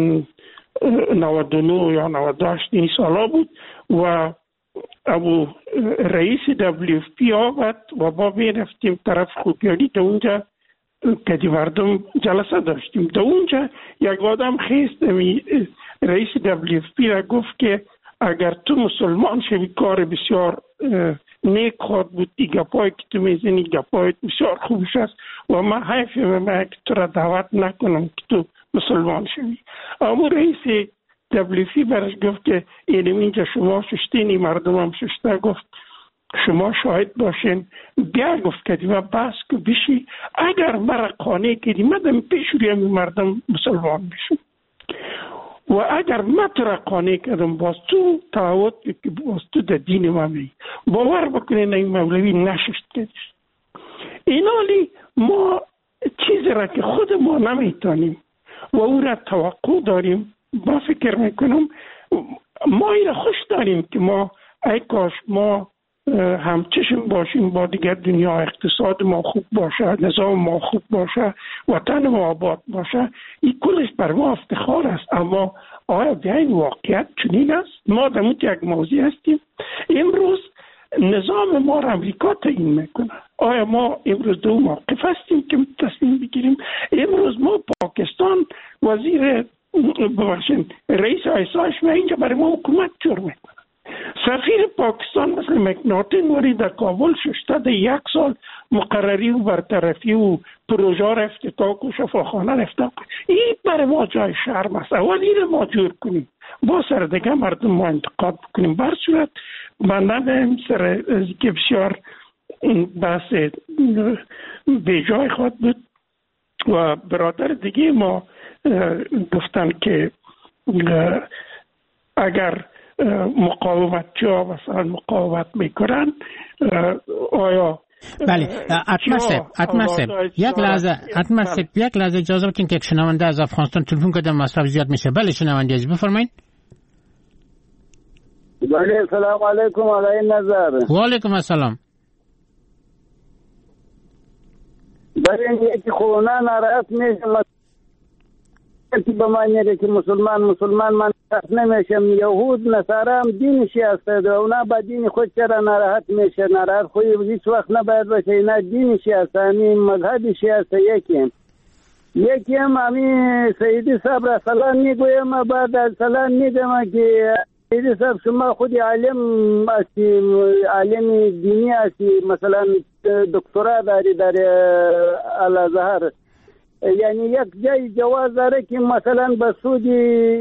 99 یا 98 این سالا بود و ابو رئیس WFP آمد و ما میرفتیم طرف خوگیانی در اونجا که دی مردم جلسه داشتیم. در اونجا یک آدم خیست رئیس WFP را گفت که اگر تو مسلمان شوی کار بسیار نیک خود بود، ای گپایی که تو میزنی گپایت بسیار خوبش است و من حیفه من که تو را دعوت نکنم که تو مسلمان شوی. اما رئیس WC برش گفت که اینجا شما ششتینی مردم هم ششته، گفت شما شاهد باشین. بیا گفت که دیما بس که بشی اگر مرا قانع کردی مدام پیش روی مردم مسلمان بشم و اگر من تو را قانع کردم باز تو تعهد که باز تو در دین ما می باور بکنین این مولوی نششت کردیش. این حالی ما چیزی را که خود ما نمیتونیم و او را توقع داریم، با فکر میکنم ما این را خوش داریم که ما ای کاش ما همچشم باشیم با دیگر دنیا، اقتصاد ما خوب باشه، نظام ما خوب باشه، وطن ما آباد باشه. این کلش بر ما افتخار است. اما آیا به این واقعیت چنین است؟ ما در یک موضوع هستیم. امروز نظام ما را امریکا تعیین میکنه. آیا ما امروز دو موقف هستیم که تصمیم بگیریم؟ امروز ما پاکستان وزیر رئیس ایساش و اینجا برای ما حکومت جور میکنه. سفیر پاکستان مثل مکناتن وری در کابل ششته در 1 سال مقرری و برطرفی و پروژه را افتتاح و شفاخانه را افتتاح. این برای ما جای شرم است. اول این ما جور کنیم، با سر دیگه مردم ما انتقاد بکنیم. بر صورت من نمیم سر که بسیار بحث به جای خود بود و برادر دیگه ما گفتن که اگر مقاومت‌ها مثلا مقاومت میکنن آیا بله اتمسب یک لحظه اجازه بدین که یک شنونده از افغانستان تلفن کرده، مصرف زیاد میشه. بله شنونده عزیز بفرمایید. بله سلام علیکم آقای نظر. و علیکم السلام. برای اینکه خونا ناراحت میشه به معنی که مسلمان من ناراحت نمیشم. یهود نصارا هم دینشی هستند و اونا با دین خود چرا ناراحت میشه؟ ناراحت خوی هیچ وقت نباید باشه. اینا دینشی هست، همین مذهبشی هست. یکی هم همین سیدی صاحب را سلام میگویم، بعد از سلام میگم که سیدی صاحب شما خودی عالم هستی، عالم دینی هستی، مثلا دکترا داری در الازهر، یعنی یک جای جواز داره که مثلا بسودی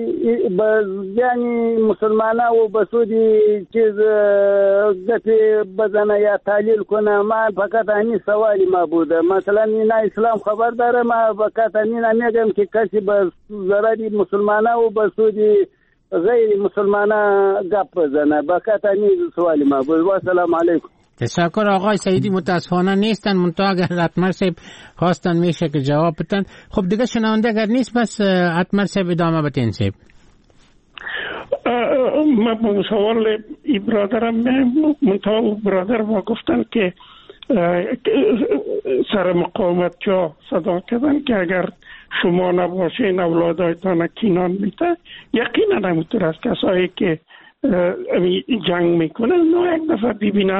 یعنی مسلمانه و بسودی چیز گفی بزنه یا تعلیل کنه. من فقط همین سوالی ما بوده. مثلا اینا اسلام خبر داره، ما فقط همین میگم که کسی به ضرری مسلمانه و بسودی غیر مسلمانه گپ بزنه. فقط همین سوالی ما بود. و سلام علیکم. تشکر آقای سعیدی. متاسفانه نیستن، منتها اگر اتمر صاحب خواستن میشه که جواب بدن. خب دیگه شنونده اگر نیست بس اتمر صاحب ادامه بدین صاحب. من به سوال ای برادرم منتها برادر ما گفتن که سر مقاومت جا صدا کردن که اگر شما نباشین اولادایتان کینان میته. یقینا همینطور است. کسایی که جنگ میکنن نه یک دفعه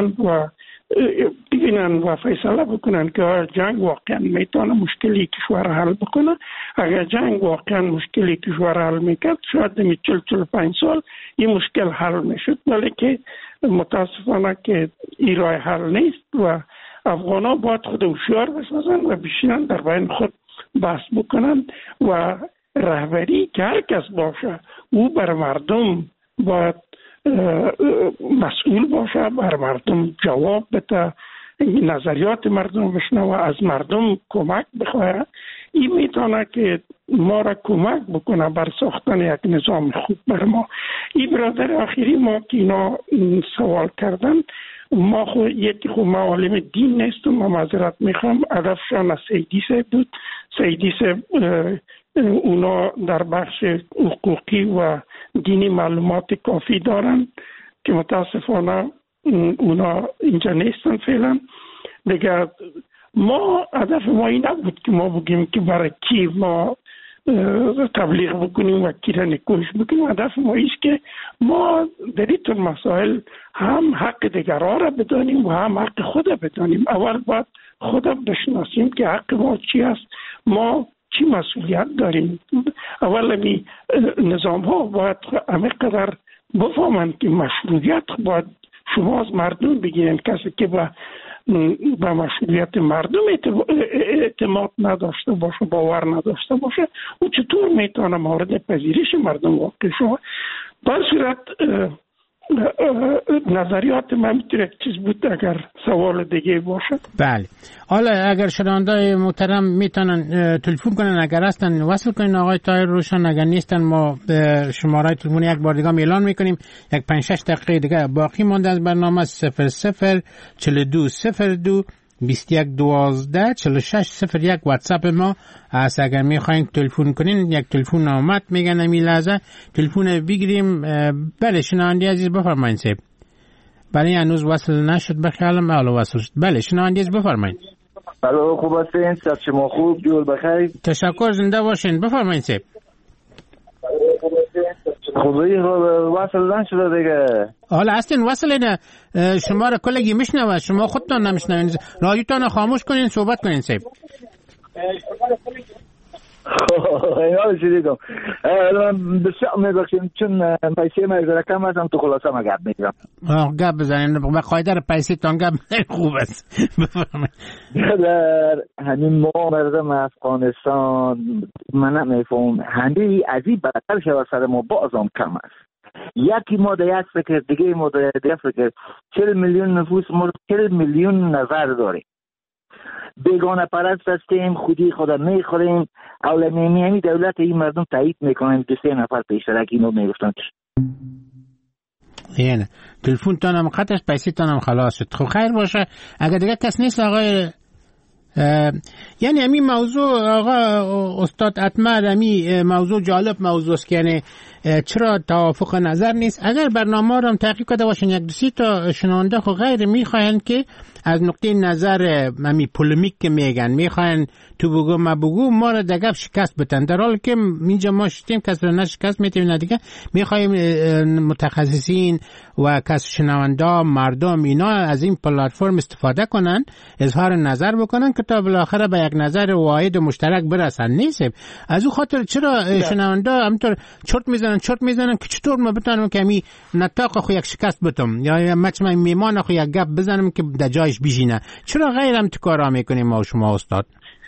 ببینن و فیصله بکنن که جنگ واقعا میتونه مشکلی کشور حل بکنه. اگر جنگ واقعا مشکلی کشور حل میکرد شاید می 40-45 سال این مشکل حل میشد، ولی که متاسفانه که این راه حل نیست و افغان ها باید خود هوشیار بسازن و بشینن در بین خود بحث بکنن و رهبری که هر کس باشه او بر مردم باید مسئول باشه، بر مردم جواب بده، نظریات مردم بشنوه، از مردم کمک بخواه. این میتونه که ما را کمک بکنه بر ساختن یک نظام خوب بر ما. این برادر آخری ما که اینا سوال کردن، ما یکی ما عالم دین نیستم، ما معذرت میخوام، هدفشان از سیدی صاحب بود. سیدی صاحب اونا در بخش حقوقی و دینی معلومات کافی دارن که متاسفانه اونا اینجا نیستن فعلا. دیگه ما هدف ما این نبود که ما بگیم که برای کی ما تبلیغ بکنیم و کی را نکوش بکنیم. هدف ما ایست که ما در این مسائل هم حق دیگران را بدانیم و هم حق خود را بدانیم. اول باید خود را بشناسیم که حق ما چی است، ما چی مسئولیت داریم. اول نظام ها باید همه قدر بفهمند که مشروعیت باید شما از مردم بگیرین. کسی که به به مسئولیت مردم اعتماد نداشته باشه، باور نداشته باشه، او چطور میتونه مورد پذیرش مردم واقع شود؟ به صورت نظریات من میتونه چیز بود اگر سوال دیگه باشه. بله، حالا اگر شنوندای محترم میتونن تلفن کنن، اگر هستن وصل کنین آقای طاهر روشن، اگر نیستن ما شماره تلفن یک بار دیگه اعلان میکنیم. یک 5-6 دقیقه دیگه باقی مونده از برنامه. 004202 2112 4601 واتساپ ما است. اگر میخواین تلفن کنین، یک تلفن آمد میگن امی لحظه تلفن بگیریم. بله شنوندی عزیز بفرمایید صاحب. بله هنوز وصل نشد به خیالم حالا وصل شد. بله شنوندی عزیز بفرمایید. بله خوب هستین؟ صحت شما خوب؟ جور بخیر؟ تشکر، زنده باشین. بفرمایید صاحب. خوبی وصل نشده دیگه. حالا هستین وصل اینه شما را کلگی میشنوه، شما خودتان نمیشنوین. رادیوتان خاموش کنین صحبت کنین صاحب. اینا شدیدم. بسیار میبخشیم چون پیسه ما ازاره کم هستم تو خلاصه ما گپ میگم. گپ بزنین به قاعده پیسه تان گپ خوب است. در همین ما مردم افغانستان من نمیفهم هندی ازی بدتر شود سر ما بازم کم است. یکی ما در یک فکر دیگه ما در یک فکر 40 میلیون نفوس ما 40 میلیون نظر داریم. بیگانه پرست هستیم، خودی خدا میخوریم. اولمی همی دولت این مردم تایید میکنن. 2-3 نفر پیشترک اینو میگفتن یعنی تلفن تانم خطش پیسی تانم خلاص شد. خب خیر باشه. اگر دیگه کس نیست آقای یعنی همین موضوع آقا استاد اتمر، همین موضوع جالب موضوع است که یعنی چرا توافق نظر نیست. اگر برنامه رو هم تحقیق کرده باشین 1-2 تا شنونده خو غیر میخواین که از نقطه نظر همین پولمیک که میگن میخواین تو بگو ما بگو ما رو دگه شکست بتن، در حالی که اینجا ما شدیم کس رو نشکست میتونیم دیگه میخوایم متخصصین و کس شنونده مردم اینا از این پلتفرم استفاده کنن، اظهار نظر بکنن که تا بالاخره به یک نظر واحد مشترک برسن. نیست از او خاطر چرا شنونده همینطور چرت میزنن که چطور ما بتونم که می نطاق خو یک شکست بتم یا مچم میمان خو یک گپ بزنم که در جایش بشینه. چرا غیر هم تو کارا میکنیم ما شما استاد؟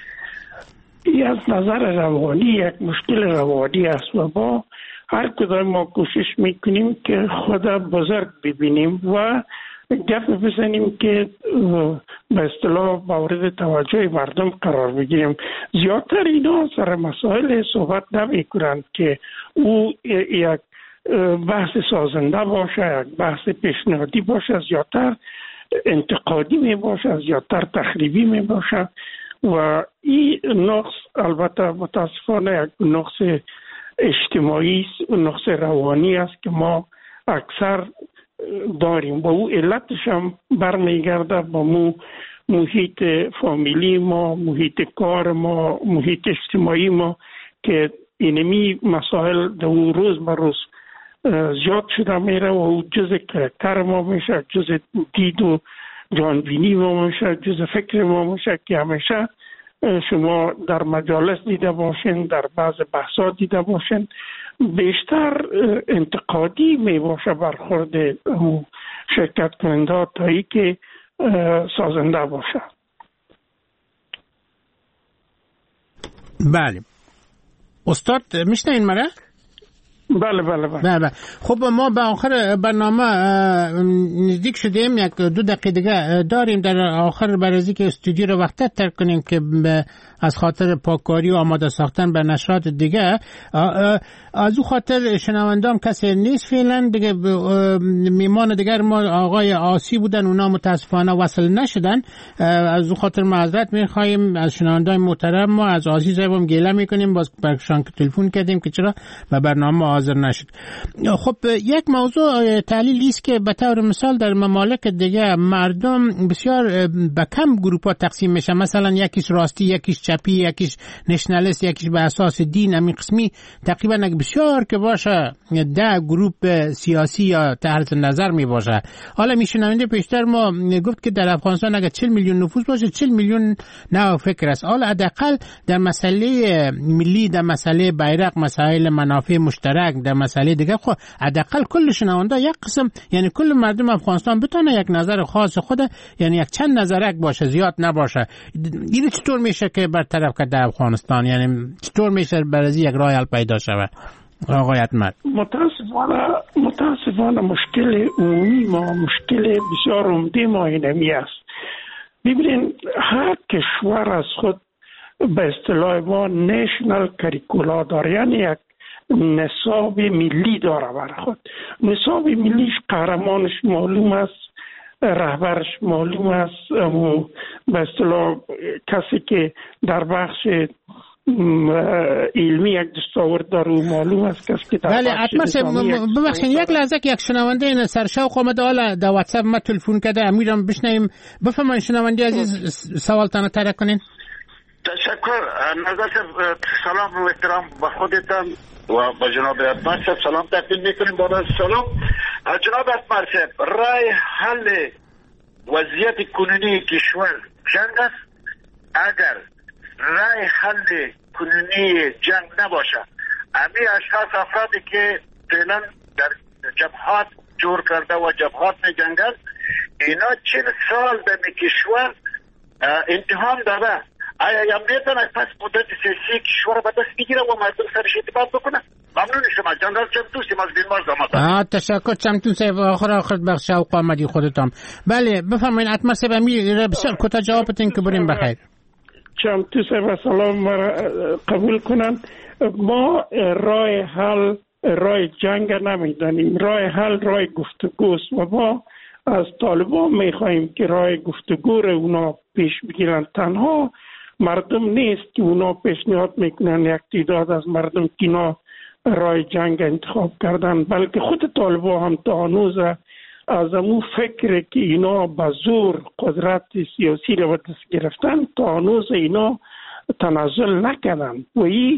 این از نظر روانی یک مشکل روانی است و با هر کدام ما کوشش میکنیم که خدا بزرگ ببینیم و گپ بزنیم که به اصطلاح مورد توجه مردم قرار بگیریم. زیادتر اینا سر مسائل صحبت نمی کنند که او یک بحث سازنده باشه، یک بحث پیشنهادی باشه، زیادتر انتقادی می باشه، زیادتر تخریبی می باشه و این نقص البته متاسفانه یک نقص اجتماعی است، نقص روانی است که ما اکثر داریم. با او علتش هم برمیگرده با محیط فامیلی ما، محیط کار ما، محیط اجتماعی ما که اینمی مسائل در روز به روز زیاد شده میره و او جز کرکتر ما میشه، جز دید و جانبینی ما میشه، جز فکر ما میشه که همیشه شما در مجالس دیده باشین، در بعض بحثات دیده باشین بیشتر انتقادی می باشه برخورد شرکت کننده تا ای که سازنده باشه. بله استاد میشنین مرا؟ بله. خب ما به آخر برنامه نزدیک شدیم. 1-2 دقیقه دیگه داریم در آخر برای که استودیو رو وقت تر کنیم که از خاطر پاککاری و آماده ساختن به نشرات دیگه. از او خاطر شنوندام کسی نیست فعلا دیگه. میمان دیگر ما آقای آسی بودن، اونا متاسفانه وصل نشدن. از او خاطر معذرت میخوایم از شنوندای محترم. ما از آسی صاحبم گله میکنیم، باز برشان که تلفن کردیم که چرا به برنامه حاضر نشد. خب یک موضوع تحلیلی است که به طور مثال در ممالک دیگه مردم بسیار به کم گروه‌ها تقسیم میشه. مثلا یکیش راستی، یکیش چپی، یکیش نشنالیست، یکیش به اساس دین. همین قسمی تقریبا بسیار که باشه 10 گروه سیاسی یا تحت نظر می باشه. حالا میشنونده پیشتر ما گفت که در افغانستان اگر 40 میلیون نفوس باشه 40 میلیون نه فکر است. حالا حداقل در مسئله ملی، در مسئله بیرق، مسائل منافع مشترک در مسئله دیگه، خب حداقل کل شنونده یک قسم، یعنی کل مردم افغانستان بتونه یک نظر خاص خود، یعنی یک چند نظرک باشه، زیاد نباشه. این چطور میشه که برطرف کرد در افغانستان؟ یعنی چطور میشه برای یک راه حل پیدا شود آقای اتمر؟ متاسفانه مشکل عمومی ما، مشکل بسیار عمده ما اینمی است. ببینین هر کشور از خود به اصطلاح ما نیشنل کریکولا داره، یعنی یک نصاب ملی داره برای خود. نصاب ملیش قهرمانش معلوم است، رهبرش معلوم است، به اصطلاح کسی که در بخش علمی یک دستاورد داره معلوم است، کسی که در بخش ببخشید یک لحظه که یک شنونده این سرشوق آمده حالا در واتساپ ما تلفن کرده، امیرم بشنویم. بفرمایید شنونده عزیز سوالتان طرح کنین. تشکر. نظر سلام و احترام به خودتان و به جناب اتمر صاحب سلام تقدیم میکنیم. با سلام جناب اتمر صاحب، رای حل وضعیت کنونی کشور جنگ است. اگر رای حل کنونی جنگ نباشه، امی اشخاص افرادی که فعلا در جبهات جور کرده و جبهات می جنگل، اینا 40 سال در کشور امتحان داده. آیا میتونه پس مدت سیاسی کشور به دست بگیره و مردم سرش اعتماد بکنه؟ ممنون شما. جنرال چمتوسیم از بیمار زمان. تشکر چمتوسیم. آخر بخش شوق آمدی خودتان. بله بفرمایید اتمر صاحب، امیر بسیار کوتاه جواب بدین که بریم بخیر. چمتوسیم سلام مرا قبول کنن. ما رای حل رای جنگ نمیدانیم، رای حل رای گفتگوست و ما از طالبان میخواهیم که رای گفتگو رو اونا پیش بگیرن. تنها مردم نیست که اونا پیشنهاد میکنن، یک تعداد از مردم که اینا رای جنگ انتخاب کردن، بلکه خود طالبان هم تا هنوز از امو فکر که اینا به زور قدرت سیاسی رو به دست گرفتن تا هنوز اینا تنازل نکردن و این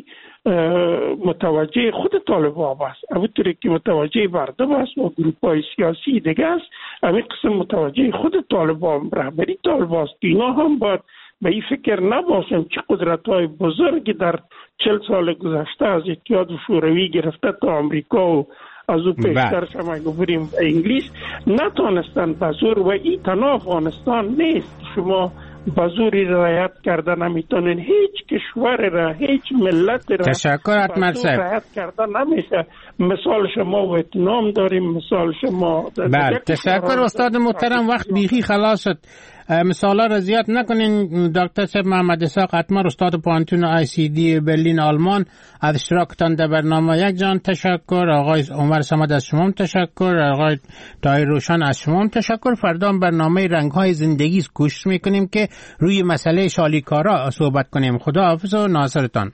متوجه خود طالبان است. همونطوری که متوجه مردم است و گروپ‌های سیاسی دیگه است، همین قسم متوجه خود طالبان، رهبری طالبان است که اینا هم باید به این فکر نباشن که قدرت‌های بزرگی در 40 سال گذشته از اتحاد شوروی گرفته تا آمریکا و از او پیشترش هم اگه بریم انگلیس نتانستن به زور، و این تنها افغانستان نیست. شما به زوری رعایت کردن نمیتونین، هیچ کشور را، هیچ ملت را تشکر اتمر صاحب رعایت کردن نمیشه. مثال شما ویتنام داریم، مثال شما بله. تشکر استاد محترم، وقت بیخی خلاص شد. مثالا را زیاد نکنین. دکتر صاحب محمد اسحاق اتمر، استاد پانتون ICD برلین آلمان، از اشتراکتان در برنامه یک جان تشکر. آقای عمر صمد از شما تشکر. آقای طاهر روشن از شما تشکر. فردا برنامه رنگ‌های زندگی کوشش میکنیم که روی مسئله شالیکارا صحبت کنیم. خدا حافظ و ناصرتان.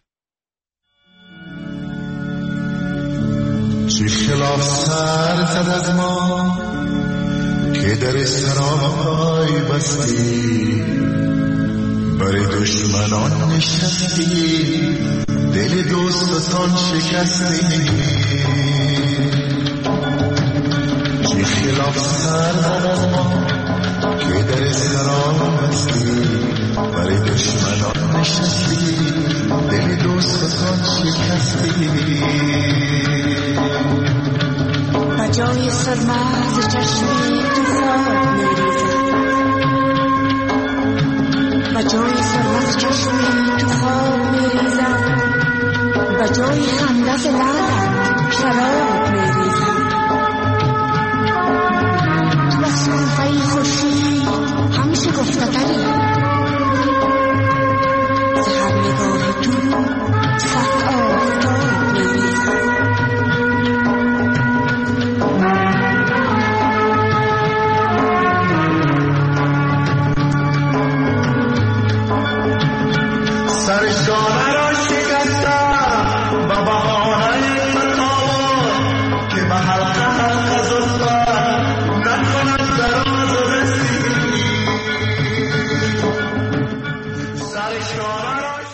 چه خلاف سر زد از ما که در سرای بستی، برای دشمنان نشستی، دل دوستان شکستی. چه خلاف سر زد از ما که در سرای بستی، برای دشمنان نشستی، دل دوستان شکستی. جای سرمز چشمی تو خواب میریزم، و جای سرمز چشمی تو خواب میریزم، و جای خندت لبت شراب میریزم. تو از صنفه خوشی همیشه گفتگری، زهر نگاه تو صد آفتاب میریزم. سرش دارم